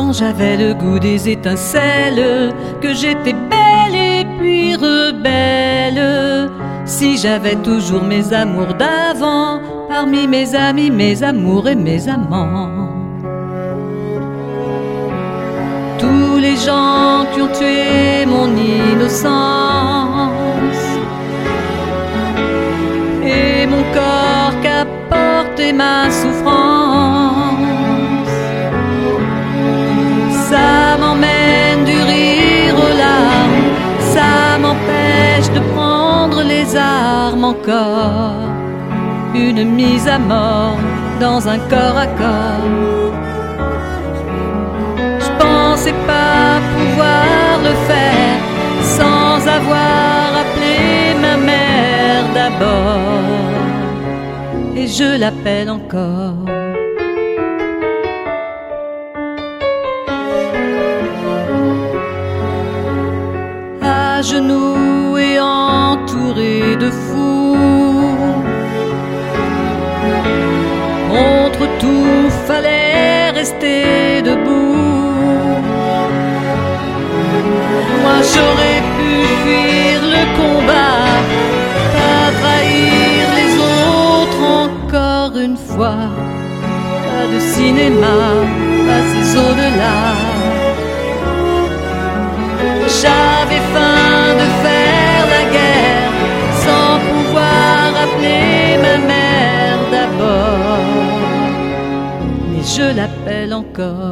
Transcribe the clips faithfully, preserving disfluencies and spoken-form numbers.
Quand j'avais le goût des étincelles, que j'étais belle et puis rebelle, si j'avais toujours mes amours d'avant, parmi mes amis, mes amours et mes amants. Tous les gens qui ont tué mon innocence et mon corps qu'a porté ma souffrance, ça m'emmène du rire aux larmes, ça m'empêche de prendre les armes encore. Une mise à mort dans un corps à corps. Je pensais pas pouvoir le faire sans avoir appelé ma mère d'abord, et je l'appelle encore. À genoux et entouré de fous, contre tout fallait rester debout. Moi j'aurais pu fuir le combat, pas trahir les autres encore une fois. Pas de cinéma, pas ces au-delà. J'avais faim de faire la guerre sans pouvoir appeler ma mère d'abord, mais je l'appelle encore.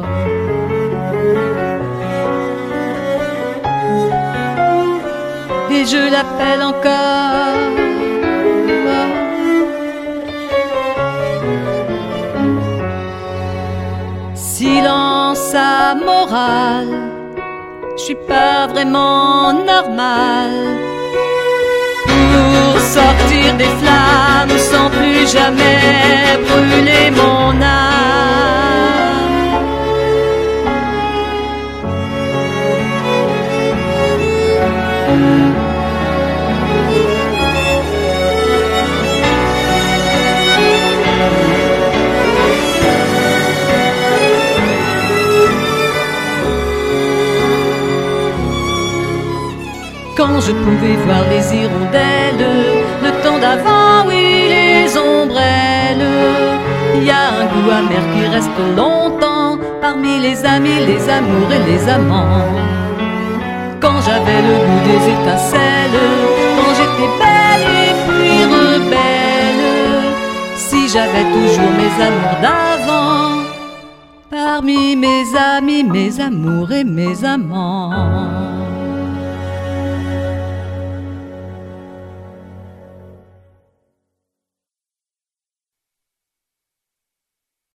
Et je l'appelle encore. Silence à morale, je suis pas vraiment normale pour sortir des flammes sans plus jamais brûler mon âme. Quand je pouvais voir les hirondelles, le temps d'avant, oui, les ombrelles, il y a un goût amer qui reste longtemps parmi les amis, les amours et les amants. Quand j'avais le goût des étincelles, quand j'étais belle et puis rebelle, si j'avais toujours mes amours d'avant, parmi mes amis, mes amours et mes amants.